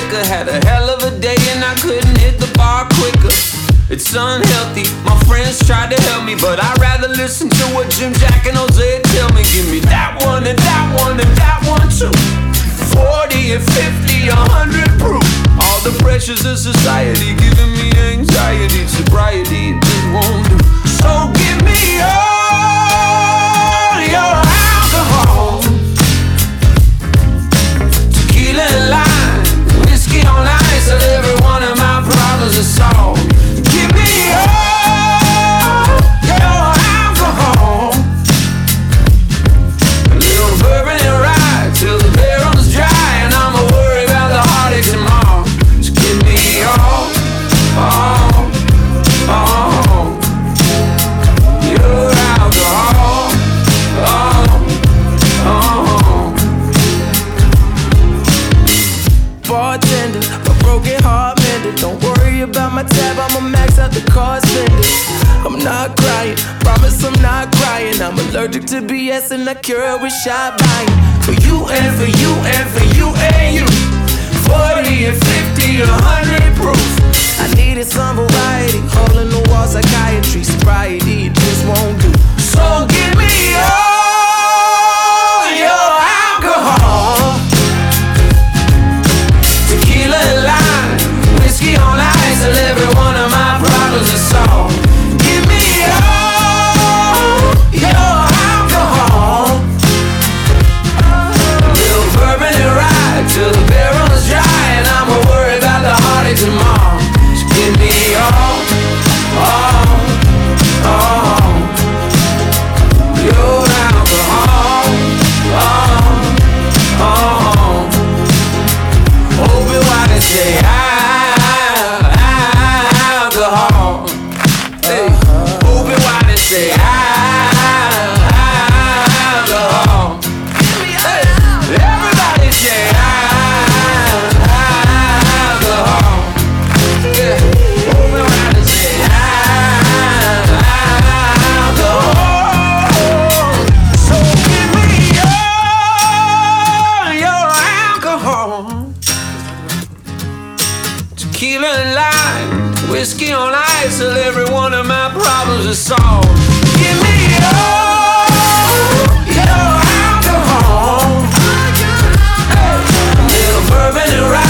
liquor. Had a hell of a day and I couldn't hit the bar quicker. It's unhealthy, my friends tried to help me, but I'd rather listen to what Jim, Jack, and Jose tell me. Give me that one and that one and that one too. 40 and 50, 100 proof. All the pressures of society giving me anxiety. Sobriety, it just won't do. So give me all your alcohol. Tequila and lime, whiskey on ice, till every one of my problems is solved. Give me all your alcohol. A little bourbon and rye till the barrel's dry, and I'ma worry about the heartache tomorrow. So give me all your alcohol. Bartender, a broken heart mender. Don't worry about my tab, I'ma max out the car spender. I'm not crying, promise I'm not crying. I'm allergic to BS and I cure it with shot buying. For you and for you and for you and you. 40 and 50, 100 proof. I needed some variety, hole in the wall psychiatry. Sobriety, it just won't do. So give me all your alcohol. Tequila and lime, whiskey on ice, till every one of my problems is solved. Give me all your alcohol. A little bourbon and rye till the barrel is dry, and I'ma worry about the heartache tomorrow. So give me all your alcohol. Open wide and say alcohol. Hey, open wide and say alcohol. Hey, everybody say alcohol. Yeah, open wide and say alcohol. So give me all your alcohol. Tequila and lime, whiskey on ice, till every one of my problems is solved. Give me all your alcohol. Hey, a little bourbon and rye.